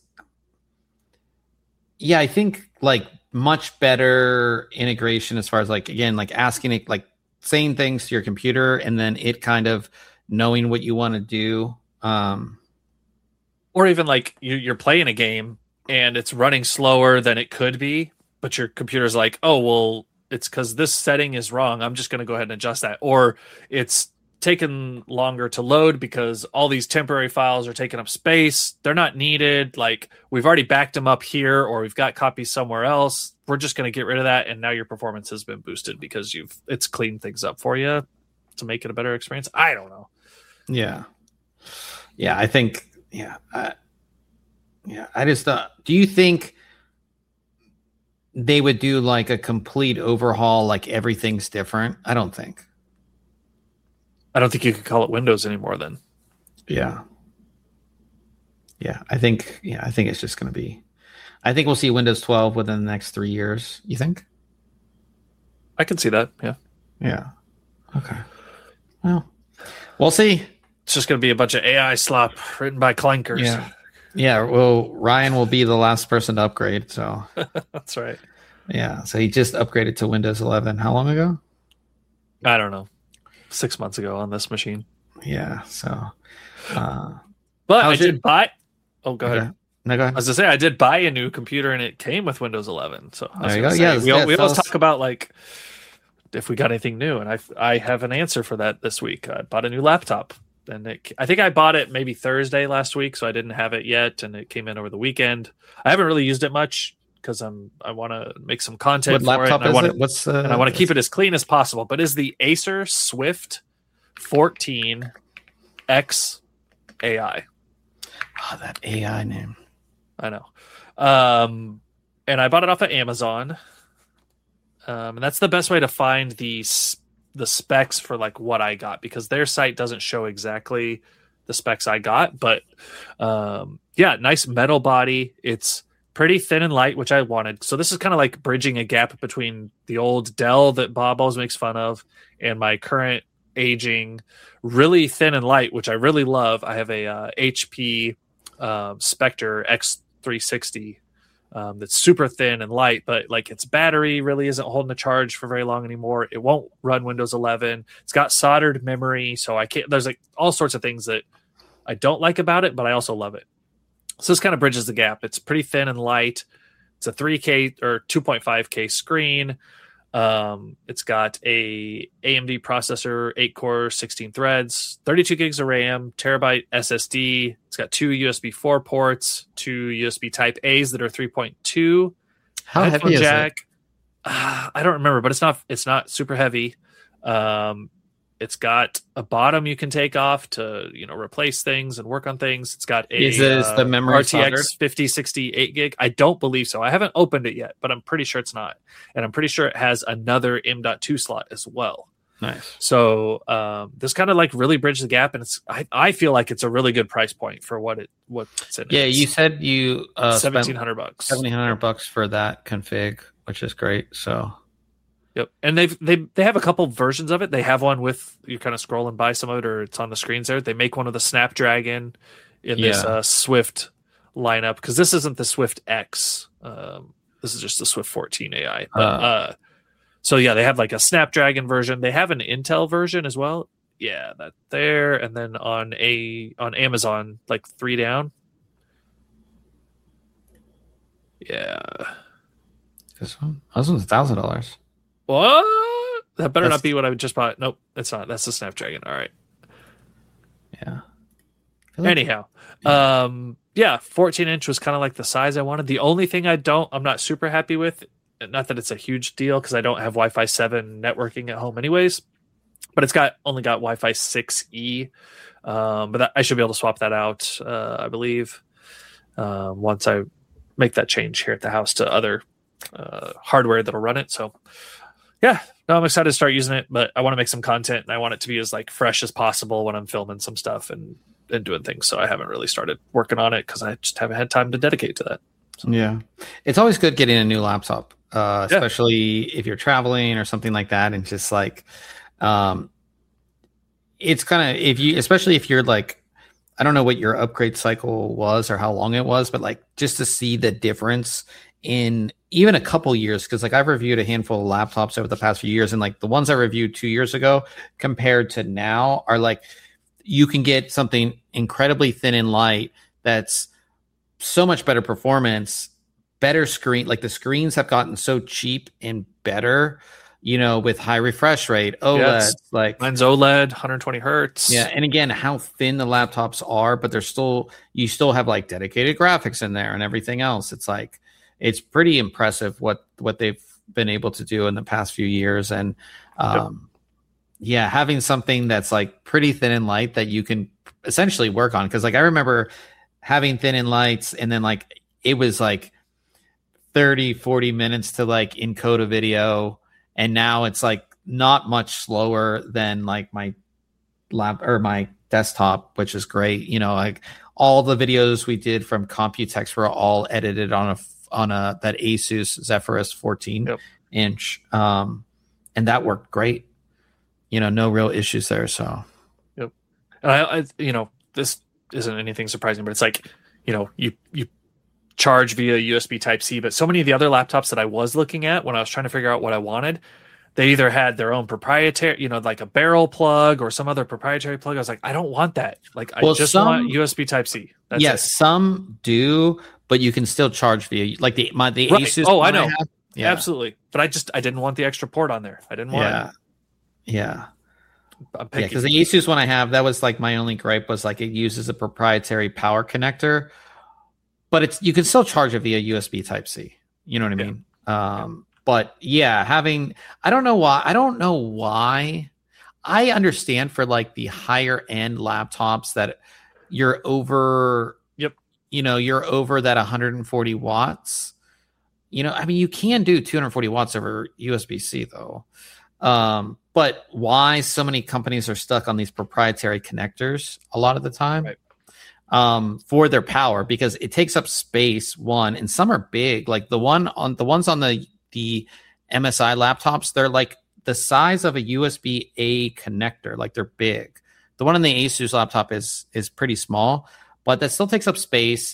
Yeah, I think like much better integration as far as like, again, like asking it, like saying things to your computer and then it kind of knowing what you want to do. Um, or even like you, you're playing a game and it's running slower than it could be, but your computer's like, oh, well, it's because this setting is wrong. I'm just going to go ahead and adjust that. Or it's taken longer to load because all these temporary files are taking up space. They're not needed. Like we've already backed them up here, or we've got copies somewhere else. We're just going to get rid of that. And now your performance has been boosted because you've, it's cleaned things up for you to make it a better experience. I don't know. Yeah. Yeah. I think, yeah. I, yeah. I just, uh, do you think they would do like a complete overhaul? Like everything's different? I don't think. I don't think you could call it Windows anymore then. Yeah. Yeah. I think, yeah, I think it's just going to be, I think we'll see Windows twelve within the next three years. You think? I can see that. Yeah. Yeah. Okay. Well, we'll see. It's just going to be a bunch of A I slop written by clankers. Yeah. Yeah. Well, Ryan will be the last person to upgrade. So that's right. Yeah. So he just upgraded to Windows eleven. How long ago? I don't know. Six months ago on this machine. Yeah. So, uh, but I did buy. Oh, go okay. ahead. No, go ahead. I was to say I did buy a new computer and it came with Windows eleven. So I was there you go. Say, yeah, we, yeah, we always us... talk about like if we got anything new, and I I have an answer for that this week. I bought a new laptop, and it, I think I bought it maybe Thursday last week, so I didn't have it yet, and it came in over the weekend. I haven't really used it much because I'm I want to make some content what for laptop it. And is I wanna, it? What's uh, and I want to keep it as clean as possible. But is the Acer Swift fourteen X A I? Oh, that A I name. I know. Um, and I bought it off of Amazon. Um, and that's the best way to find the the specs for like what I got, because their site doesn't show exactly the specs I got. But um, yeah, nice metal body. It's pretty thin and light, which I wanted. So this is kind of like bridging a gap between the old Dell that Bob always makes fun of and my current aging, really thin and light, which I really love. I have a uh, H P um, Spectre X three sixty um, that's super thin and light, but like its battery really isn't holding a charge for very long anymore. It won't run Windows eleven. It's got soldered memory, so I can't. There's like all sorts of things that I don't like about it, but I also love it. So this kind of bridges the gap. It's pretty thin and light. It's a three K or two point five K screen. Um, it's got a A M D processor, eight core, sixteen threads, thirty-two gigs of RAM, terabyte S S D. It's got two U S B four ports, two U S B Type A's that are three point two. How heavy is it? Uh, I don't remember, but it's not it's not super heavy. Um, it's got a bottom you can take off to, you know, replace things and work on things. It's got a is this uh, the memory R T X soldered? fifty sixty eight gig. I don't believe so. I haven't opened it yet, but I'm pretty sure it's not. And I'm pretty sure it has another M dot two slot as well. Nice. So um, this kind of like really bridged the gap, and it's I, I feel like it's a really good price point for what it what's in it. Yeah, you said you uh, seventeen hundred bucks, seventeen hundred bucks for that config, which is great. So. Yep, and they've they they have a couple versions of it. They have one with you're kind of scrolling by some of it, or it's on the screens there. They make one of the Snapdragon in yeah. this uh, Swift lineup, because this isn't the Swift X. Um, this is just the Swift fourteen A I. But, uh, uh, so yeah, they have like a Snapdragon version. They have an Intel version as well. Yeah, that there, and then on a on Amazon, like three down. Yeah, this one. This one's a thousand dollars. What? That better That's, not be what I just bought. Nope, it's not. That's the Snapdragon. All right. Yeah. Like, Anyhow, yeah. um, yeah, fourteen inch was kind of like the size I wanted. The only thing I don't, I'm not super happy with, not that it's a huge deal because I don't have Wi-Fi seven networking at home anyways, but it's got only got Wi-Fi six E. Um, but that, I should be able to swap that out, uh, I believe, uh, once I make that change here at the house to other uh, hardware that'll run it. So. Yeah, no, I'm excited to start using it, but I want to make some content and I want it to be as like fresh as possible when I'm filming some stuff and, and doing things. So I haven't really started working on it because I just haven't had time to dedicate to that. So. Yeah, it's always good getting a new laptop, uh, especially yeah. if you're traveling or something like that, and just like, um, it's kind of if you, especially if you're like, I don't know what your upgrade cycle was or how long it was, but like just to see the difference in even a couple years, because like I've reviewed a handful of laptops over the past few years, and like the ones I reviewed two years ago compared to now are like you can get something incredibly thin and light that's so much better performance, better screen. Like the screens have gotten so cheap and better, you know, with high refresh rate, OLED, yes. like mine's OLED, one hundred twenty hertz. Yeah, and again, how thin the laptops are, but they're still you still have like dedicated graphics in there and everything else. It's like. It's pretty impressive what, what they've been able to do in the past few years. And um, yep. yeah, having something that's like pretty thin and light that you can essentially work on. Cause like, I remember having thin and lights and then like, it was like thirty, forty minutes to like encode a video. And now it's like not much slower than like my lap or my desktop, which is great. You know, like all the videos we did from Computex were all edited on a on a that Asus Zephyrus fourteen yep. inch, um, and that worked great. You know, no real issues there. So, yep. And I, I, you know, this isn't anything surprising, but it's like, you know, you you charge via U S B Type C, but so many of the other laptops that I was looking at when I was trying to figure out what I wanted, they either had their own proprietary, you know, like a barrel plug or some other proprietary plug. I was like, I don't want that. Like, well, I just some, want U S B Type C. That's yes, it. Some do. But you can still charge via like the my the right. Asus. Oh, I know, I yeah. absolutely. But I just I didn't want the extra port on there. I didn't want yeah. it. Yeah, I'm yeah. Because the Asus one I have, that was like my only gripe was like it uses a proprietary power connector, but it's you can still charge it via U S B Type C. You know what I mean? Yeah. Um, yeah. But yeah, having I don't know why I don't know why. I understand for like the higher end laptops that you're over. You know, you're over that one hundred forty watts. You know, I mean, you can do two hundred forty watts over U S B C though. Um, but why so many companies are stuck on these proprietary connectors a lot of the time right. um, for their power, because it takes up space, one, and some are big. Like the one on the ones on the, the M S I laptops, they're like the size of a U S B A connector. Like they're big. The one on the Asus laptop is, is pretty small. But that still takes up space.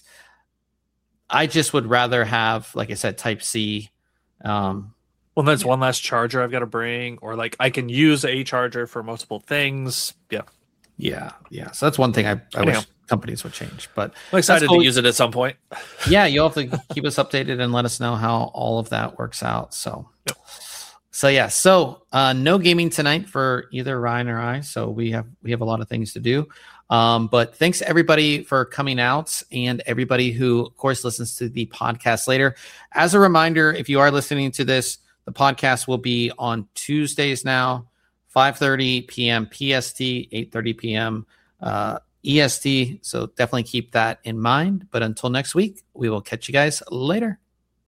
I just would rather have, like I said, Type C. Um, well, that's yeah. one last charger I've got to bring, or like I can use a charger for multiple things. Yeah. Yeah. Yeah. So that's one thing I, I wish companies would change. But I'm excited cool. to use it at some point. Yeah. You'll have to keep us updated and let us know how all of that works out. So, yep. so yeah. So uh, no gaming tonight for either Ryan or I. So we have we have a lot of things to do. Um, but thanks everybody for coming out and everybody who, of course, listens to the podcast later. As a reminder, if you are listening to this, the podcast will be on Tuesdays now, five thirty p.m. P S T, eight thirty p.m. Uh, E S T. So definitely keep that in mind. But until next week, we will catch you guys later.